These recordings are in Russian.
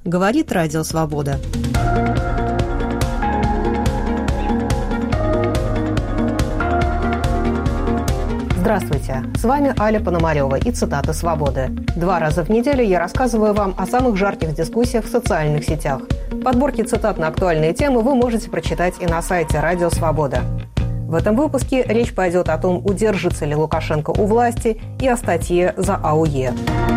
Говорит Радио Свобода. Здравствуйте, с вами Аля Пономарева и цитаты «Свободы». 2 раза в неделю я рассказываю вам о самых жарких дискуссиях в социальных сетях. Подборки цитат на актуальные темы вы можете прочитать и на сайте Радио Свобода. В этом выпуске речь пойдет о том, удержится ли Лукашенко у власти, и о статье за АУЕ.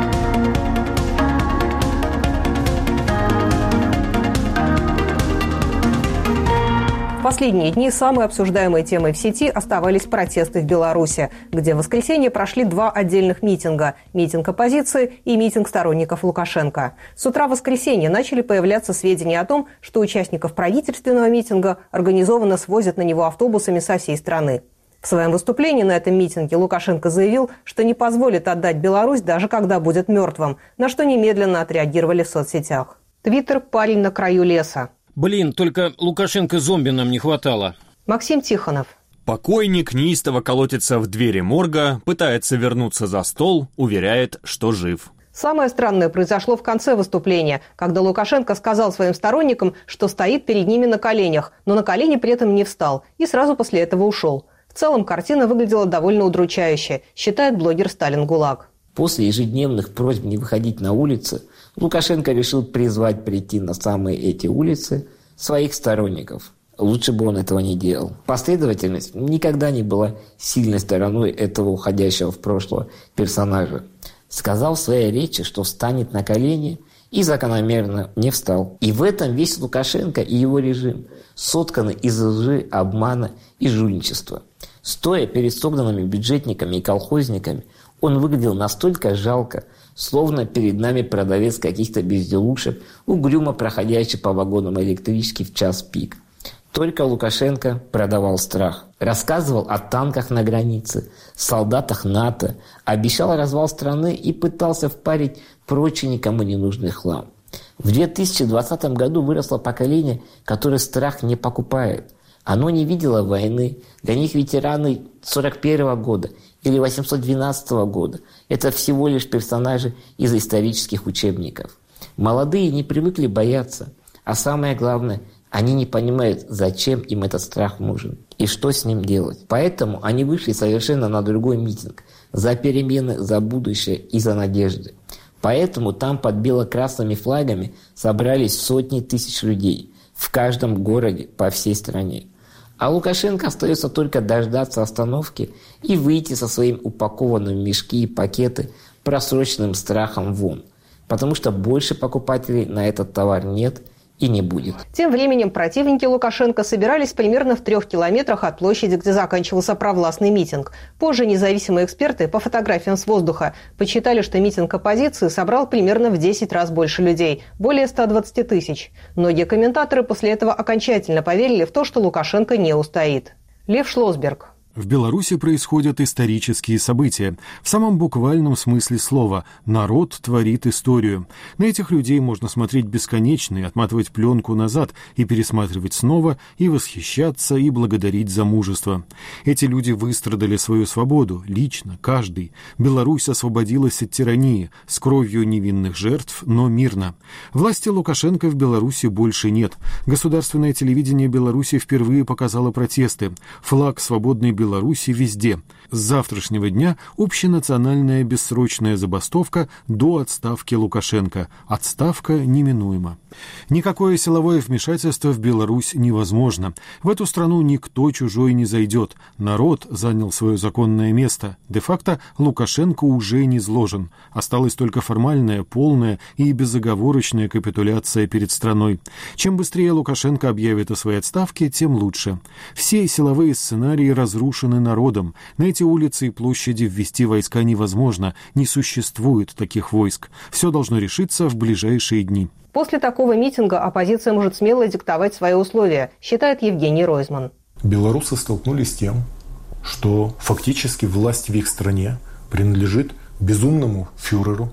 В последние дни самой обсуждаемой темой в сети оставались протесты в Беларуси, где в воскресенье прошли 2 отдельных митинга – митинг оппозиции и митинг сторонников Лукашенко. С утра воскресенья начали появляться сведения о том, что участников правительственного митинга организованно свозят на него автобусами со всей страны. В своем выступлении на этом митинге Лукашенко заявил, что не позволит отдать Беларусь, даже когда будет мертвым, на что немедленно отреагировали в соцсетях. Твиттер «Парень на краю леса». Блин, только Лукашенко-зомби нам не хватало. Максим Тихонов. Покойник неистово колотится в двери морга, пытается вернуться за стол, уверяет, что жив. Самое странное произошло в конце выступления, когда Лукашенко сказал своим сторонникам, что стоит перед ними на коленях, но на колени при этом не встал, и сразу после этого ушел. В целом картина выглядела довольно удручающе, считает блогер Сталин ГУЛАГ. После ежедневных просьб не выходить на улицы, Лукашенко решил призвать прийти на самые эти улицы своих сторонников. Лучше бы он этого не делал. Последовательность никогда не была сильной стороной этого уходящего в прошлое персонажа. Сказал в своей речи, что встанет на колени, и закономерно не встал. И в этом весь Лукашенко и его режим, сотканы из лжи, обмана и жульничества. Стоя перед согнанными бюджетниками и колхозниками, он выглядел настолько жалко, словно перед нами продавец каких-то безделушек, угрюмо проходящий по вагонам электрички в час пик. Только Лукашенко продавал страх. Рассказывал о танках на границе, солдатах НАТО, обещал развал страны и пытался впарить прочий никому не нужный хлам. В 2020 году выросло поколение, которое страх не покупает. Оно не видело войны. Для них ветераны 1941 года или 812 года – это всего лишь персонажи из исторических учебников. Молодые не привыкли бояться. А самое главное, они не понимают, зачем им этот страх нужен и что с ним делать. Поэтому они вышли совершенно на другой митинг. За перемены, за будущее и за надежды. Поэтому там под бело-красными флагами собрались сотни тысяч людей. В каждом городе по всей стране. А Лукашенко остается только дождаться остановки и выйти со своим упакованным в мешки и пакеты просроченным страхом вон. Потому что больше покупателей на этот товар нет и не будет. Тем временем противники Лукашенко собирались примерно в 3 километрах от площади, где заканчивался провластный митинг. Позже независимые эксперты по фотографиям с воздуха подсчитали, что митинг оппозиции собрал примерно в 10 раз больше людей, более 120 тысяч. Многие комментаторы после этого окончательно поверили в то, что Лукашенко не устоит. Лев Шлосберг. В Беларуси происходят исторические события. В самом буквальном смысле слова. Народ творит историю. На этих людей можно смотреть бесконечно и отматывать пленку назад, и пересматривать снова, и восхищаться, и благодарить за мужество. Эти люди выстрадали свою свободу, лично, каждый. Беларусь освободилась от тирании, с кровью невинных жертв, но мирно. Власти Лукашенко в Беларуси больше нет. Государственное телевидение Беларуси впервые показало протесты. Флаг свободной Беларуси везде. С завтрашнего дня общенациональная бессрочная забастовка до отставки Лукашенко. Отставка неминуема. Никакое силовое вмешательство в Беларусь невозможно. В эту страну никто чужой не зайдет. Народ занял свое законное место. Де-факто Лукашенко уже низложен. Осталась только формальная, полная и безоговорочная капитуляция перед страной. Чем быстрее Лукашенко объявит о своей отставке, тем лучше. Все силовые сценарии разрушены народом. На эти улицы и площади ввести войска невозможно. Не существует таких войск. Все должно решиться в ближайшие дни. После такого митинга оппозиция может смело диктовать свои условия, считает Евгений Ройзман. Белорусы столкнулись с тем, что фактически власть в их стране принадлежит безумному фюреру,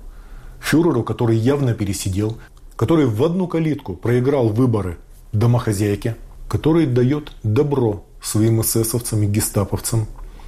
который явно пересидел, который в одну калитку проиграл выборы домохозяйке, который дает добро своим эсэсовцам и гестаповцам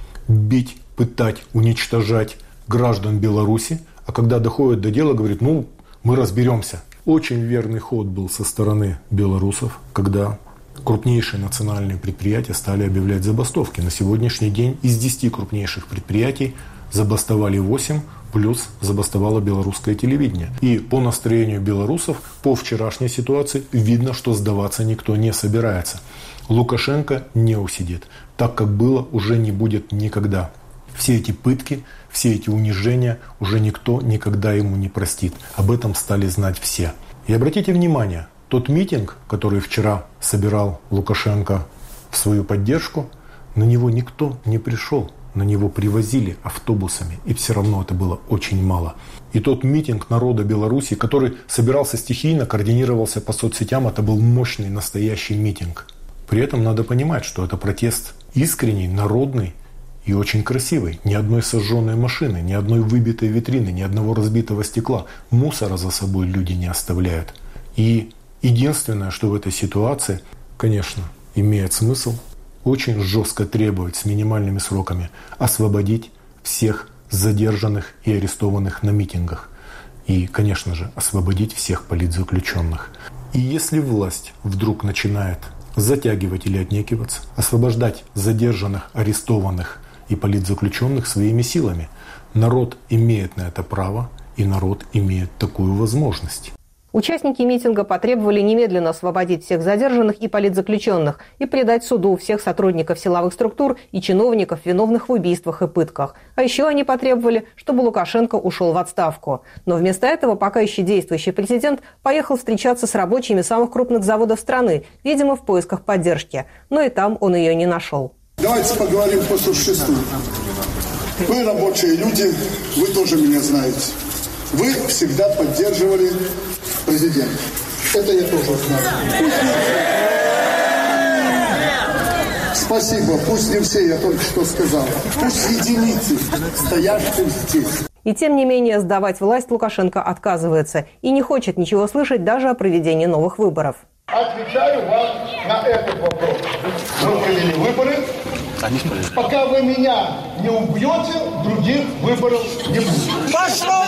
бить, пытать, уничтожать граждан Беларуси, а когда доходит до дела, говорит, мы разберемся. Очень верный ход был со стороны белорусов, когда крупнейшие национальные предприятия стали объявлять забастовки. На сегодняшний день из 10 крупнейших предприятий забастовали 8, плюс забастовало белорусское телевидение. И по настроению белорусов, по вчерашней ситуации, видно, что сдаваться никто не собирается. Лукашенко не усидит. Так, как было, уже не будет никогда. Все эти пытки, все эти унижения уже никто никогда ему не простит. Об этом стали знать все. И обратите внимание, тот митинг, который вчера собирал Лукашенко в свою поддержку, на него никто не пришел. На него привозили автобусами, и все равно это было очень мало. И тот митинг народа Беларуси, который собирался стихийно, координировался по соцсетям, это был мощный, настоящий митинг. При этом надо понимать, что это протест искренний, народный и очень красивый. Ни одной сожженной машины, ни одной выбитой витрины, ни одного разбитого стекла. Мусора за собой люди не оставляют. И единственное, что в этой ситуации, конечно, имеет смысл очень жестко требовать с минимальными сроками освободить всех задержанных и арестованных на митингах. И, конечно же, освободить всех политзаключенных. И если власть вдруг начинает затягивать или отнекиваться, освобождать задержанных, арестованных и политзаключенных своими силами. Народ имеет на это право, и народ имеет такую возможность. Участники митинга потребовали немедленно освободить всех задержанных и политзаключенных и предать суду всех сотрудников силовых структур и чиновников, виновных в убийствах и пытках. А еще они потребовали, чтобы Лукашенко ушел в отставку. Но вместо этого пока еще действующий президент поехал встречаться с рабочими самых крупных заводов страны, видимо, в поисках поддержки. Но и там он ее не нашел. Давайте поговорим по существу. Вы рабочие люди, вы тоже меня знаете. Вы всегда поддерживали президента. Это я тоже знаю. Спасибо. Пусть не все, я только что сказал. Пусть единицы, стоящие здесь. И тем не менее сдавать власть Лукашенко отказывается и не хочет ничего слышать даже о проведении новых выборов. Отвечаю вам на этот вопрос. Мы провели выборы. Пока вы меня не убьете, других выборов не будет. Пошел!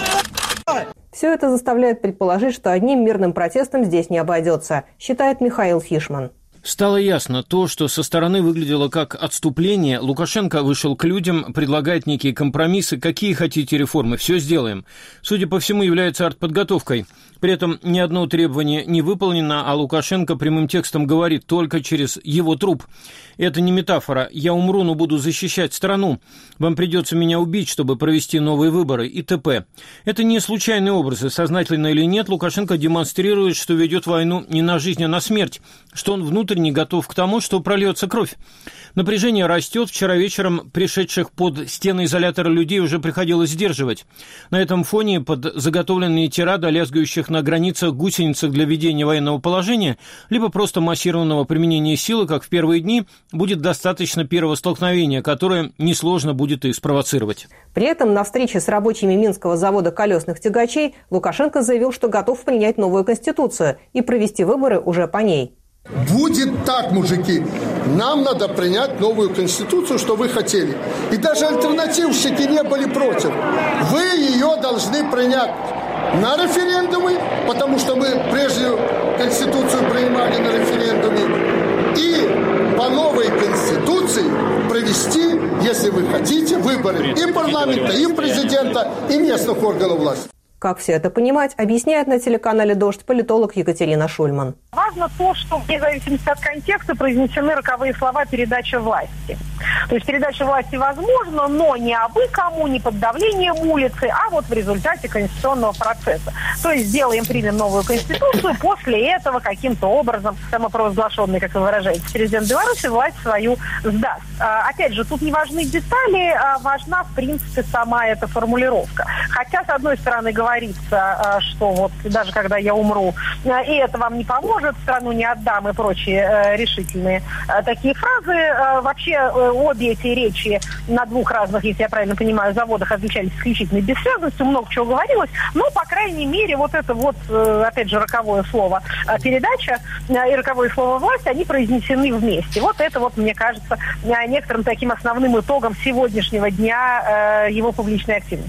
Все это заставляет предположить, что одним мирным протестом здесь не обойдется, считает Михаил Фишман. Стало ясно то, что со стороны выглядело как отступление. Лукашенко вышел к людям, предлагает некие компромиссы. Какие хотите реформы, все сделаем. Судя по всему, является артподготовкой. При этом ни одно требование не выполнено, а Лукашенко прямым текстом говорит только через его труп. Это не метафора. Я умру, но буду защищать страну. Вам придется меня убить, чтобы провести новые выборы и т.п. Это не случайные образы. Сознательно или нет, Лукашенко демонстрирует, что ведет войну не на жизнь, а на смерть, что он внутренне готов к тому, что прольется кровь. Напряжение растет. Вчера вечером пришедших под стены изолятора людей уже приходилось сдерживать. На этом фоне под заготовленные тирады, лязгающих на границах гусеницах для ведения военного положения, либо просто массированного применения силы, как в первые дни, будет достаточно первого столкновения, которое несложно будет и спровоцировать. При этом на встрече с рабочими Минского завода колесных тягачей Лукашенко заявил, что готов принять новую конституцию и провести выборы уже по ней. Будет так, мужики. Нам надо принять новую конституцию, что вы хотели. И даже альтернативщики не были против. Вы ее должны принять на референдуме, потому что мы прежде конституцию принимали на референдуме. И по новой конституции провести, если вы хотите, выборы и парламента, и президента, и местных органов власти. Как все это понимать, объясняет на телеканале «Дождь» политолог Екатерина Шульман. Важно то, что вне зависимости от контекста произнесены роковые слова «передача власти». То есть передача власти возможна, но не абы кому, не под давлением улицы, а вот в результате конституционного процесса. То есть сделаем, примем новую конституцию, после этого каким-то образом самопровозглашенный, как вы выражаетесь, президент Беларуси власть свою сдаст. Опять же, тут не важны детали, а важна, в принципе, сама эта формулировка. Хотя, с одной стороны, говорится, что вот даже когда я умру, и это вам не поможет, страну не отдам и прочие решительные такие фразы. Вообще обе эти речи на двух разных, если я правильно понимаю, заводах отличались исключительной бессвязностью, много чего говорилось, но, по крайней мере, вот это вот, опять же, роковое слово передача и роковое слово власть, они произнесены вместе. Вот это вот, мне кажется, некоторым таким основным итогом сегодняшнего дня его публичной активности.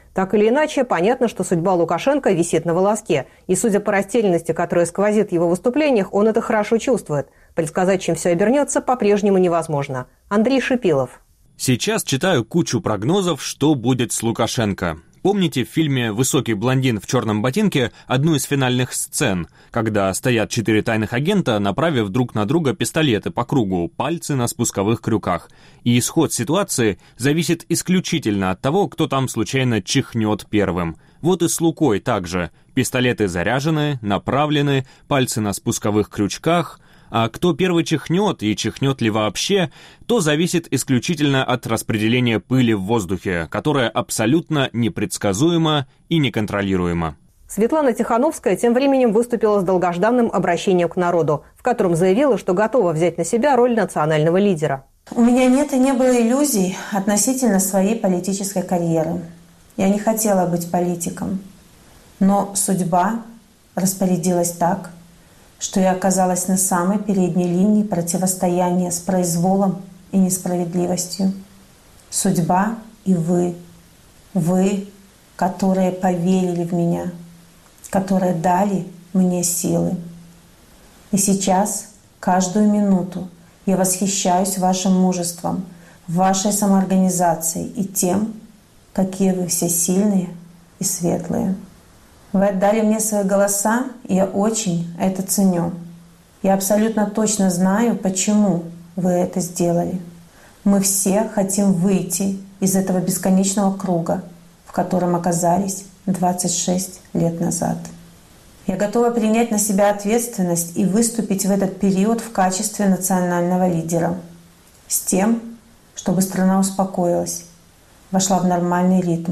Так или иначе, понятно, что судьба Лукашенко висит на волоске. И судя по растерянности, которая сквозит в его выступлениях, он это хорошо чувствует. Предсказать, чем все обернется, по-прежнему невозможно. Андрей Шипилов. Сейчас читаю кучу прогнозов, что будет с Лукашенко. Помните в фильме «Высокий блондин в черном ботинке» одну из финальных сцен, когда стоят 4 тайных агента, направив друг на друга пистолеты по кругу, пальцы на спусковых крюках. И исход ситуации зависит исключительно от того, кто там случайно чихнет первым. Вот и с Лукой также. Пистолеты заряжены, направлены, пальцы на спусковых крючках. А кто первый чихнет и чихнет ли вообще, то зависит исключительно от распределения пыли в воздухе, которое абсолютно непредсказуемо и неконтролируемо. Светлана Тихановская тем временем выступила с долгожданным обращением к народу, в котором заявила, что готова взять на себя роль национального лидера. У меня нет и не было иллюзий относительно своей политической карьеры. Я не хотела быть политиком, но судьба распорядилась так, что я оказалась на самой передней линии противостояния с произволом и несправедливостью. Судьба и вы, которые поверили в меня, которые дали мне силы. И сейчас, каждую минуту, я восхищаюсь вашим мужеством, вашей самоорганизацией и тем, какие вы все сильные и светлые. Вы отдали мне свои голоса, и я очень это ценю. Я абсолютно точно знаю, почему вы это сделали. Мы все хотим выйти из этого бесконечного круга, в котором оказались 26 лет назад. Я готова принять на себя ответственность и выступить в этот период в качестве национального лидера. С тем, чтобы страна успокоилась, вошла в нормальный ритм.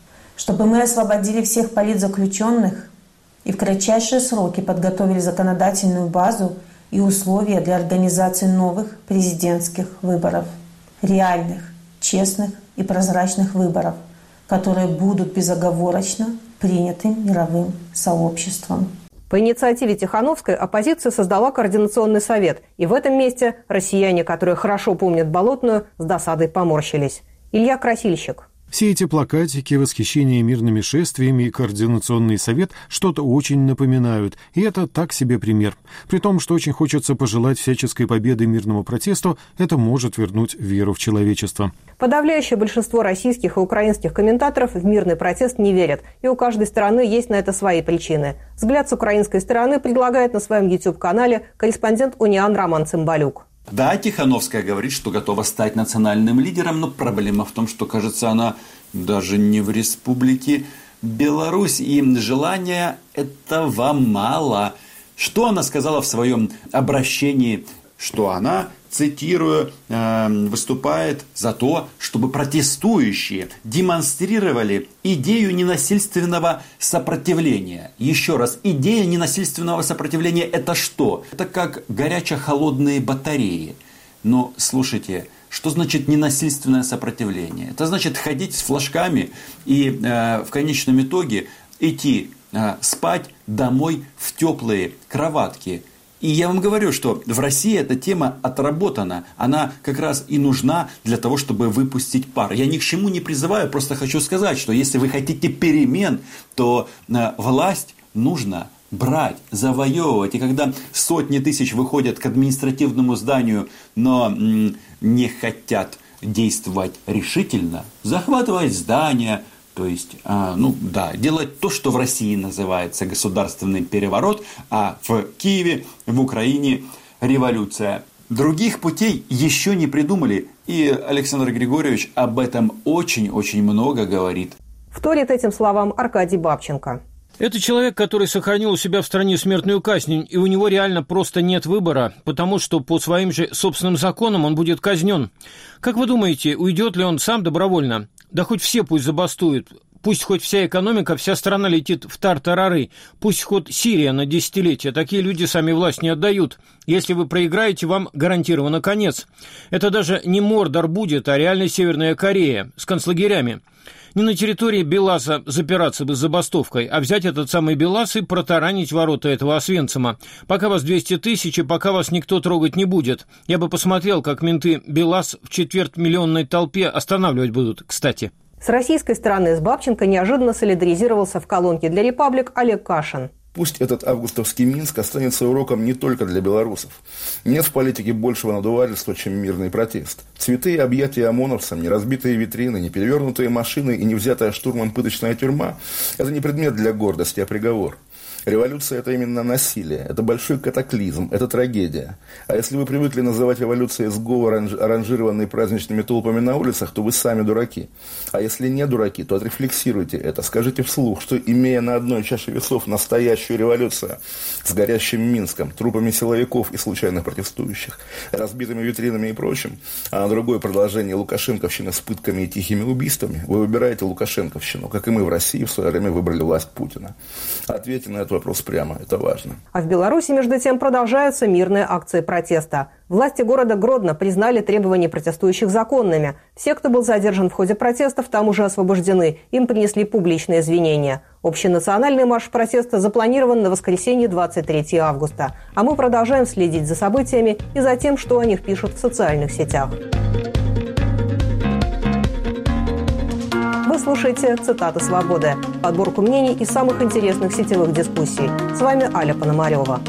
Чтобы мы освободили всех политзаключенных и в кратчайшие сроки подготовили законодательную базу и условия для организации новых президентских выборов. Реальных, честных и прозрачных выборов, которые будут безоговорочно приняты мировым сообществом. По инициативе Тихановской оппозиция создала координационный совет. И в этом месте россияне, которые хорошо помнят Болотную, с досадой поморщились. Илья Красильщик. Все эти плакатики, восхищение мирными шествиями и координационный совет что-то очень напоминают, и это так себе пример. При том, что очень хочется пожелать всяческой победы мирному протесту, это может вернуть веру в человечество. Подавляющее большинство российских и украинских комментаторов в мирный протест не верят, и у каждой стороны есть на это свои причины. Взгляд с украинской стороны предлагает на своем YouTube-канале корреспондент УНИАН Роман Цымбалюк. Да, Тихановская говорит, что готова стать национальным лидером, но проблема в том, что, кажется, она даже не в Республике Беларусь, и желания этого мало. Что она сказала в своем обращении? Что она, цитирую, выступает за то, чтобы протестующие демонстрировали идею ненасильственного сопротивления. Еще раз, идея ненасильственного сопротивления – это что? Это как горячо-холодные батареи. Но слушайте, что значит ненасильственное сопротивление? Это значит ходить с флажками и в конечном итоге идти спать домой в теплые кроватки. И я вам говорю, что в России эта тема отработана. Она как раз и нужна для того, чтобы выпустить пар. Я ни к чему не призываю, просто хочу сказать, что если вы хотите перемен, то власть нужно брать, завоевывать. И когда сотни тысяч выходят к административному зданию, но не хотят действовать решительно, захватывать здания, то есть, делать то, что в России называется государственный переворот, а в Киеве, в Украине революция. Других путей еще не придумали, и Александр Григорьевич об этом очень-очень много говорит. Вторит этим словам Аркадий Бабченко. Это человек, который сохранил у себя в стране смертную казнь, и у него реально просто нет выбора, потому что по своим же собственным законам он будет казнен. Как вы думаете, уйдет ли он сам добровольно? Да хоть все пусть забастуют, пусть хоть вся экономика, вся страна летит в тартарары, пусть хоть Сирия на десятилетия, такие люди сами власть не отдают. Если вы проиграете, вам гарантированно конец. Это даже не Мордор будет, а реально Северная Корея с концлагерями. Не на территории Беласа запираться бы с забастовкой, а взять этот самый Белас и протаранить ворота этого Освенцима. Пока вас 200 тысяч, и пока вас никто трогать не будет. Я бы посмотрел, как менты Белас в 250 000 толпе останавливать будут, кстати. С российской стороны с Бабченко неожиданно солидаризировался в колонке для «Репаблик» Олег Кашин. Пусть этот августовский Минск останется уроком не только для белорусов. Нет в политике большего надувательства, чем мирный протест. Цветы и объятия ОМОНовцам, не разбитые витрины, не перевернутые машины и не взятая штурмом пыточная тюрьма – это не предмет для гордости, а приговор. Революция – это именно насилие, это большой катаклизм, это трагедия. А если вы привыкли называть революцией сговор, аранжированный праздничными толпами на улицах, то вы сами дураки. А если не дураки, то отрефлексируйте это. Скажите вслух, что, имея на одной чаше весов настоящую революцию с горящим Минском, трупами силовиков и случайных протестующих, разбитыми витринами и прочим, а на другое продолжение лукашенковщины с пытками и тихими убийствами, вы выбираете лукашенковщину, как и мы в России в свое время выбрали власть Путина. Ответьте на этот вопрос прямо, это важно. А в Беларуси, между тем, продолжаются мирные акции протеста. Власти города Гродно признали требования протестующих законными. Все, кто был задержан в ходе протестов, там уже освобождены. Им принесли публичные извинения. Общенациональный марш протеста запланирован на воскресенье 23 августа. А мы продолжаем следить за событиями и за тем, что о них пишут в социальных сетях. Вы слушаете «Цитаты свободы» – подборку мнений из самых интересных сетевых дискуссий. С вами Аля Пономарева.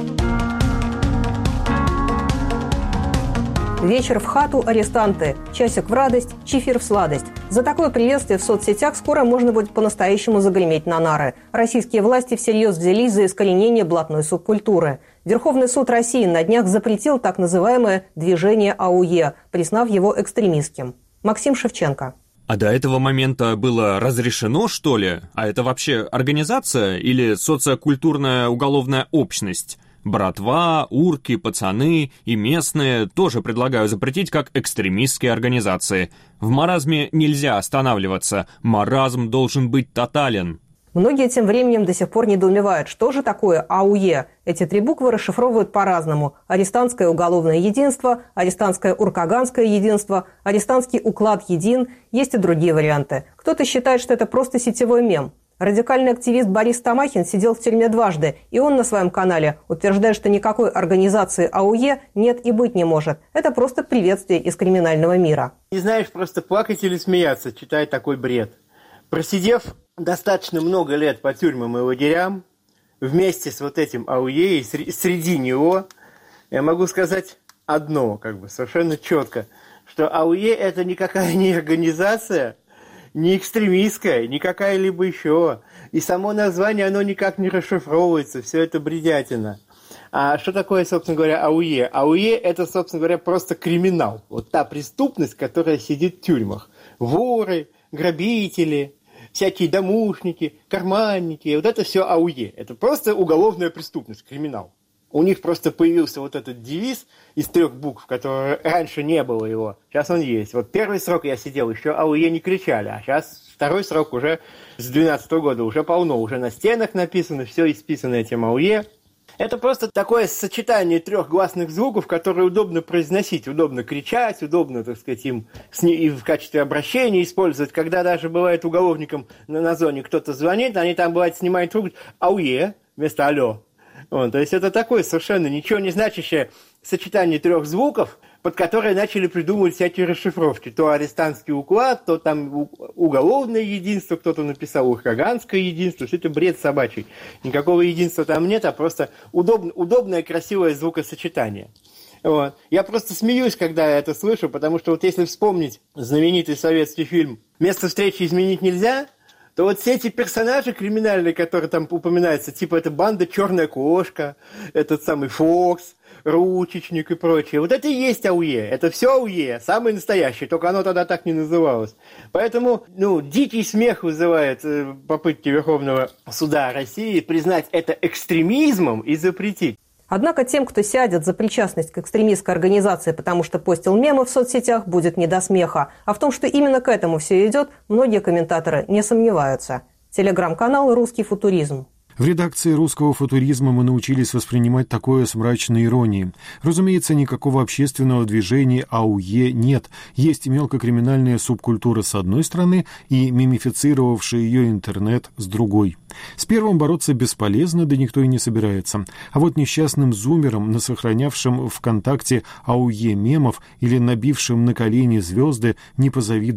Вечер в хату, арестанты. Часик в радость, чефир в сладость. За такое приветствие в соцсетях скоро можно будет по-настоящему загреметь на нары. Российские власти всерьез взялись за искоренение блатной субкультуры. Верховный суд России на днях запретил так называемое «движение АУЕ», признав его экстремистским. Максим Шевченко. А до этого момента было разрешено, что ли? А это вообще организация или социокультурная уголовная общность? Братва, урки, пацаны и местные тоже предлагаю запретить как экстремистские организации. В маразме нельзя останавливаться, маразм должен быть тотален. Многие тем временем до сих пор недоумевают, что же такое АУЕ. Эти три буквы расшифровывают по-разному. Арестантское уголовное единство, арестантское уркаганское единство, арестантский уклад един. Есть и другие варианты. Кто-то считает, что это просто сетевой мем. Радикальный активист Борис Тамахин сидел в тюрьме дважды, и он на своем канале утверждает, что никакой организации АУЕ нет и быть не может. Это просто приветствие из криминального мира. Не знаешь, просто плакать или смеяться, читая такой бред. Просидев достаточно много лет по тюрьмам и лагерям, вместе с вот этим АУЕ и среди него, я могу сказать одно, совершенно четко, что АУЕ – это никакая не организация, не экстремистская, не какая-либо еще. И само название, оно никак не расшифровывается, все это бредятина. А что такое, собственно говоря, АУЕ? АУЕ – это, собственно говоря, просто криминал. Вот та преступность, которая сидит в тюрьмах. Воры, грабители, всякие домушники, карманники. Вот это все АУЕ. Это просто уголовная преступность, криминал. У них просто появился вот этот девиз из 3 букв, который раньше не было его. Сейчас он есть. Вот первый срок я сидел, еще АУЕ не кричали. А сейчас второй срок уже с 2012 года уже полно. Уже на стенах написано, все исписано этим АУЕ. Это просто такое сочетание 3 гласных звуков, которые удобно произносить, удобно кричать, удобно, так сказать, им и в качестве обращения использовать. Когда даже бывает уголовникам на зоне кто-то звонит, они там, бывает, снимают трубку, АУЕ вместо алло. То есть это такое совершенно ничего не значащее сочетание 3 звуков, под которые начали придумывать всякие расшифровки. То арестантский уклад, то там уголовное единство, кто-то написал уркаганское единство. Все это бред собачий. Никакого единства там нет, а просто удобное, красивое звукосочетание. Вот. Я просто смеюсь, когда я это слышу, потому что вот если вспомнить знаменитый советский фильм «Место встречи изменить нельзя», то вот все эти персонажи криминальные, которые там упоминаются, типа это банда «Черная кошка», этот самый Фокс, Ручечник и прочее. Вот это и есть АУЕ. Это все АУЕ, самое настоящее, только оно тогда так не называлось. Поэтому, дикий смех вызывает попытки Верховного суда России признать это экстремизмом и запретить. Однако тем, кто сядет за причастность к экстремистской организации, потому что постил мемы в соцсетях, будет не до смеха. А в том, что именно к этому все идет, многие комментаторы не сомневаются. Телеграм-канал «Русский футуризм». В редакции «Русского футуризма» мы научились воспринимать такое с мрачной иронией. Разумеется, никакого общественного движения АУЕ нет. Есть мелкокриминальная субкультура с одной стороны и мимифицировавший ее интернет с другой. С первым бороться бесполезно, да никто и не собирается. А вот несчастным зумерам, насохранявшим ВКонтакте АУЕ мемов или набившим на колени звезды, не позавидуешь.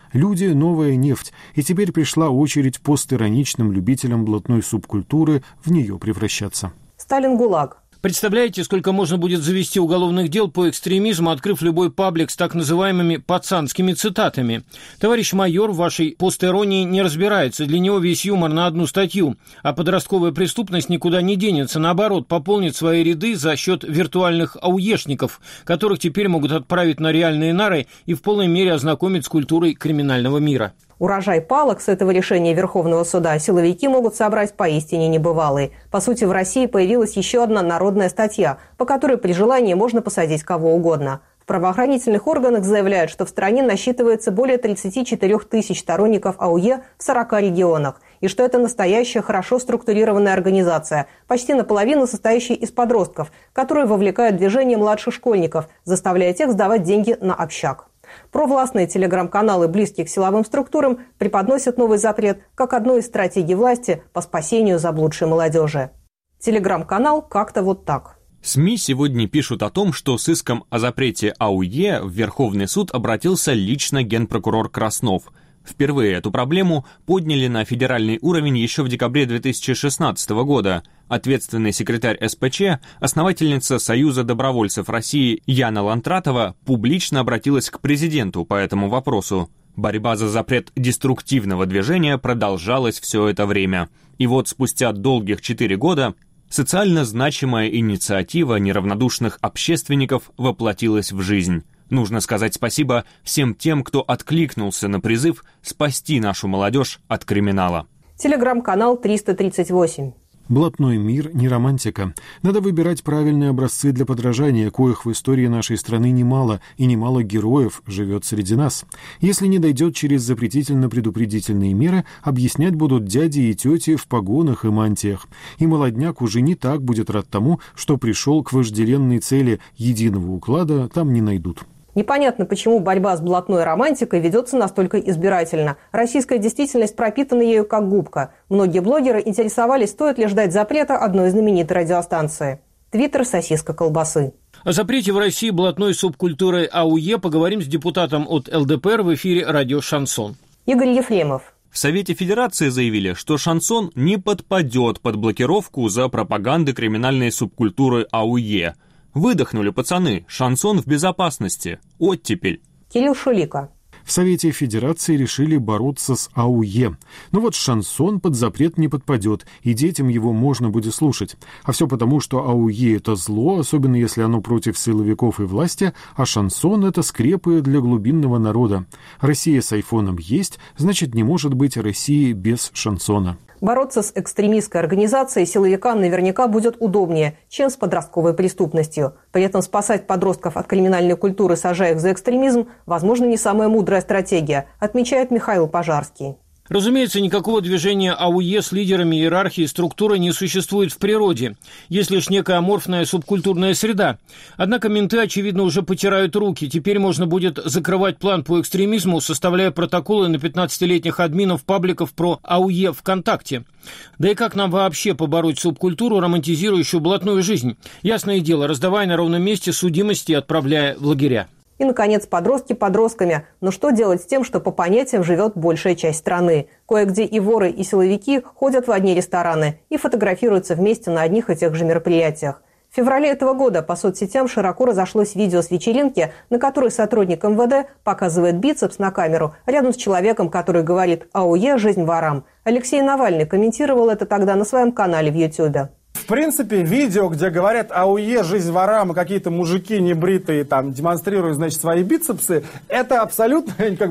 Люди – новая нефть, и теперь пришла очередь постироничным любителям блатной субкультуры в нее превращаться. Сталин ГУЛАГ. Представляете, сколько можно будет завести уголовных дел по экстремизму, открыв любой паблик с так называемыми пацанскими цитатами? Товарищ майор в вашей постиронии не разбирается, для него весь юмор на одну статью, а подростковая преступность никуда не денется, наоборот, пополнит свои ряды за счет виртуальных ауешников, которых теперь могут отправить на реальные нары и в полной мере ознакомить с культурой криминального мира. Урожай палок с этого решения Верховного суда силовики могут собрать поистине небывалый. По сути, в России появилась еще одна народная статья, по которой при желании можно посадить кого угодно. В правоохранительных органах заявляют, что в стране насчитывается более 34 тысяч сторонников АУЕ в 40 регионах, и что это настоящая хорошо структурированная организация, почти наполовину состоящая из подростков, которые вовлекают в движение младших школьников, заставляя тех сдавать деньги на общак. Провластные телеграм-каналы, близкие к силовым структурам, преподносят новый запрет как одну из стратегий власти по спасению заблудшей молодежи. Телеграм-канал «Как-то вот так». СМИ сегодня пишут о том, что с иском о запрете АУЕ в Верховный суд обратился лично генпрокурор Краснов. Впервые эту проблему подняли на федеральный уровень еще в декабре 2016 года. Ответственный секретарь СПЧ, основательница Союза добровольцев России Яна Лантратова публично обратилась к президенту по этому вопросу. Борьба за запрет деструктивного движения продолжалась все это время. И вот спустя долгих 4 года социально значимая инициатива неравнодушных общественников воплотилась в жизнь. Нужно сказать спасибо всем тем, кто откликнулся на призыв спасти нашу молодежь от криминала. Телеграм-канал 338. Блатной мир не романтика. Надо выбирать правильные образцы для подражания, коих в истории нашей страны немало, и немало героев живет среди нас. Если не дойдет через запретительно-предупредительные меры, объяснять будут дяди и тети в погонах и мантиях. И молодняк уже не так будет рад тому, что пришел к вожделенной цели, единого уклада там не найдут. Непонятно, почему борьба с блатной романтикой ведется настолько избирательно. Российская действительность пропитана ею как губка. Многие блогеры интересовались, стоит ли ждать запрета одной знаменитой радиостанции. Твиттер «Сосиска колбасы». О запрете в России блатной субкультуры АУЕ поговорим с депутатом от ЛДПР в эфире радио «Шансон». Игорь Ефремов. В Совете Федерации заявили, что шансон не подпадет под блокировку за пропаганды криминальной субкультуры АУЕ. Выдохнули, пацаны, шансон в безопасности. Оттепель. Кирилл Шулика. В Совете Федерации решили бороться с АУЕ. Но вот шансон под запрет не подпадет, и детям его можно будет слушать. А все потому, что АУЕ – это зло, особенно если оно против силовиков и власти, а шансон – это скрепы для глубинного народа. Россия с айфоном есть, значит, не может быть России без шансона. Бороться с экстремистской организацией силовикам наверняка будет удобнее, чем с подростковой преступностью. При этом спасать подростков от криминальной культуры, сажая их за экстремизм, возможно, не самая мудрая стратегия, отмечает Михаил Пожарский. Разумеется, никакого движения АУЕ с лидерами иерархии и структуры не существует в природе. Есть лишь некая аморфная субкультурная среда. Однако менты, очевидно, уже потирают руки. Теперь можно будет закрывать план по экстремизму, составляя протоколы на 15-летних админов пабликов про АУЕ ВКонтакте. Да и как нам вообще побороть субкультуру, романтизирующую блатную жизнь? Ясное дело, раздавая на ровном месте судимости и отправляя в лагеря. И, наконец, подростки подростками. Но что делать с тем, что по понятиям живет большая часть страны? Кое-где и воры, и силовики ходят в одни рестораны и фотографируются вместе на одних и тех же мероприятиях. В феврале этого года по соцсетям широко разошлось видео с вечеринки, на которой сотрудник МВД показывает бицепс на камеру рядом с человеком, который говорит «АУЕ, жизнь ворам». Алексей Навальный комментировал это тогда на своем канале в Ютьюбе. В принципе, видео, где говорят «АУЕ, жизнь ворам», и какие-то мужики небритые там демонстрируют, значит, свои бицепсы, это абсолютно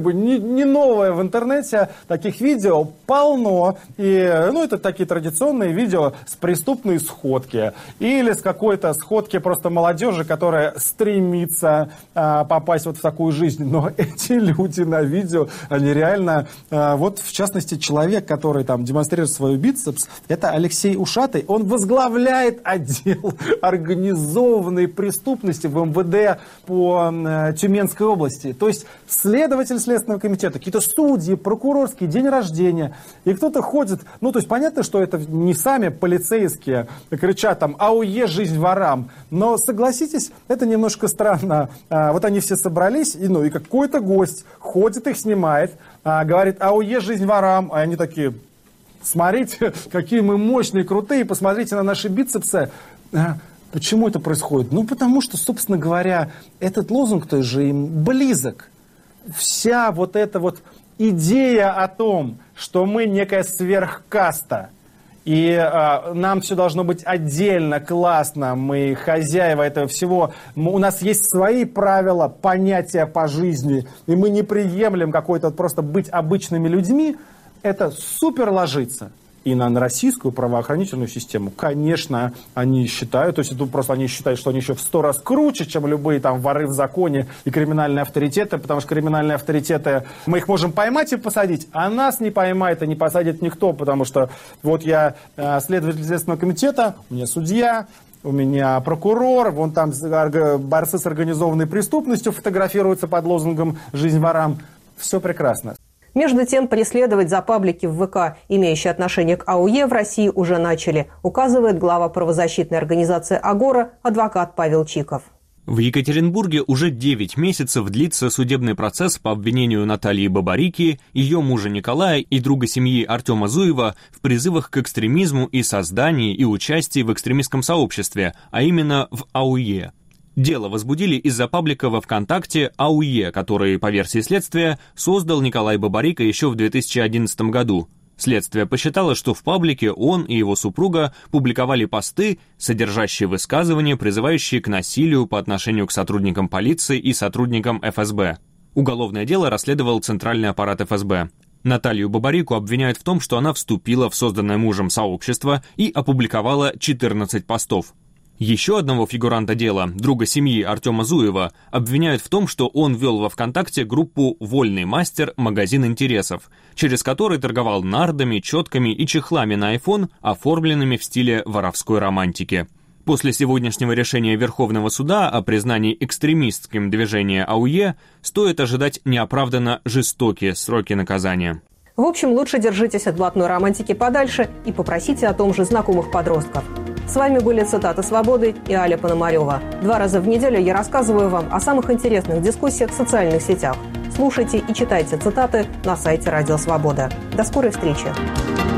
не новое в интернете. Таких видео полно. И, это такие традиционные видео с преступной сходки. Или с какой-то сходки просто молодежи, которая стремится попасть вот в такую жизнь. Но эти люди на видео, они реально... Вот, в частности, человек, который там демонстрирует свой бицепс, это Алексей Ушатый. Он возглавляет возглавляет отдел организованной преступности в МВД по Тюменской области. То есть следователь Следственного комитета, какие-то судьи, прокурорские, день рождения. И кто-то ходит, ну то есть понятно, что это не сами полицейские кричат там «АУЕ, жизнь ворам». Но согласитесь, это немножко странно. Вот они все собрались, и какой-то гость ходит, их снимает, говорит «АУЕ, жизнь ворам». А они такие: смотрите, какие мы мощные, крутые, посмотрите на наши бицепсы. Почему это происходит? Ну, потому что, собственно говоря, этот лозунг тоже им близок. Вся вот эта вот идея о том, что мы некая сверхкаста, и нам все должно быть отдельно, классно, мы хозяева этого всего, у нас есть свои правила, понятия по жизни, и мы не приемлем какой-то просто быть обычными людьми, это супер ложится. И на российскую правоохранительную систему, конечно, они считают, то есть это просто они считают, что они еще в 100 раз круче, чем любые там воры в законе и криминальные авторитеты, потому что криминальные авторитеты, мы их можем поймать и посадить, а нас не поймает и не посадит никто, потому что вот я следователь Следственного комитета, у меня судья, у меня прокурор, вон там борцы с организованной преступностью фотографируются под лозунгом «Жизнь ворам». Все прекрасно. Между тем, преследовать за паблики в ВК, имеющие отношение к АУЕ, в России уже начали, указывает глава правозащитной организации «Агора» адвокат Павел Чиков. В Екатеринбурге уже 9 месяцев длится судебный процесс по обвинению Натальи Бабарики, ее мужа Николая и друга семьи Артема Зуева в призывах к экстремизму и создании и участии в экстремистском сообществе, а именно в АУЕ. Дело возбудили из-за паблика во ВКонтакте АУЕ, который, по версии следствия, создал Николай Бабарика еще в 2011 году. Следствие посчитало, что в паблике он и его супруга публиковали посты, содержащие высказывания, призывающие к насилию по отношению к сотрудникам полиции и сотрудникам ФСБ. Уголовное дело расследовал Центральный аппарат ФСБ. Наталью Бабарику обвиняют в том, что она вступила в созданное мужем сообщество и опубликовала 14 постов. Еще одного фигуранта дела, друга семьи Артема Зуева, обвиняют в том, что он вел во ВКонтакте группу «Вольный мастер. Магазин интересов», через который торговал нардами, четками и чехлами на iPhone, оформленными в стиле воровской романтики. После сегодняшнего решения Верховного суда о признании экстремистским движения АУЕ стоит ожидать неоправданно жестокие сроки наказания. В общем, лучше держитесь от блатной романтики подальше и попросите о том же знакомых подростков. С вами были «Цитаты свободы» и Аля Пономарева. 2 раза в неделю я рассказываю вам о самых интересных дискуссиях в социальных сетях. Слушайте и читайте цитаты на сайте «Радио Свобода». До скорой встречи!